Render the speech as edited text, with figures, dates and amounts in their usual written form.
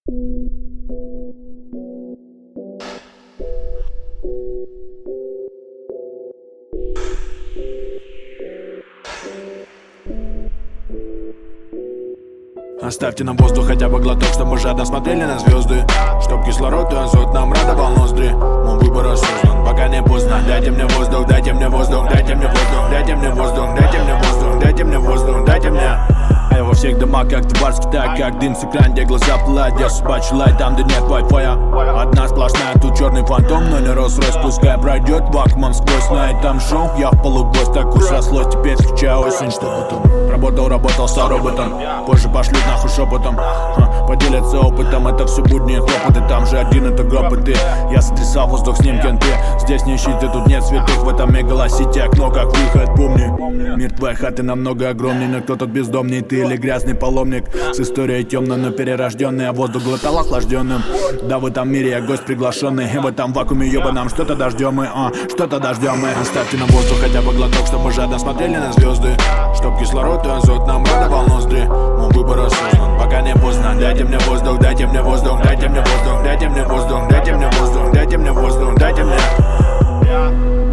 Оставьте нам воздух, хотя бы глоток, чтобы мы жадно смотрели на звезды. Чтоб кислород и азот нам радовал ноздри. Мой выбор осознан, пока не поздно. Дайте мне воздух, дайте мне воздух, дайте мне воздух, дайте мне воздух, дайте мне воздух, дайте мне воздух, дайте мне. А я во всех домах, как Тварский, так как дым с экрана, где глаза пылают. Я собачий лай, там, где нет Wi-Fi. Одна сплошная, тут черный фантом, но не Rolls-Royce. Пускай пройдет вакуумом сквозь. На этом шоу я в полугвоздь. Так уж срослось, теперь встречаю осень. Что потом? Работал с роботом. Позже пошлют нахуй шепотом. Поделятся опытом, это все будни хлопоты. Там же один это гроб и ты. Я сотрясал воздух с ним кенты. Здесь не ищите, тут нет святых. В этом мегалосити окно как выход, помни. Мир твоей хаты намного огромнее. Но кто тут бездомный, ты или грязный паломник? С историей темной, но перерожденный. А воздух глотал охлажденным. Да, в этом мире я гость приглашенный. И в этом вакууме ебаном что-то дождем мы, что-то дождем мы. Оставьте нам воздух, хотя бы глоток, чтобы мы жадно смотрели на звезды. Чтоб кислород и азот нам радовал ноздри. Мой выбор осознан, пока не поздно. Дайте мне воздух, дайте мне воздух, дайте мне воздух, дайте мне воздух, дайте мне воздух, дайте мне воздух, дайте мне.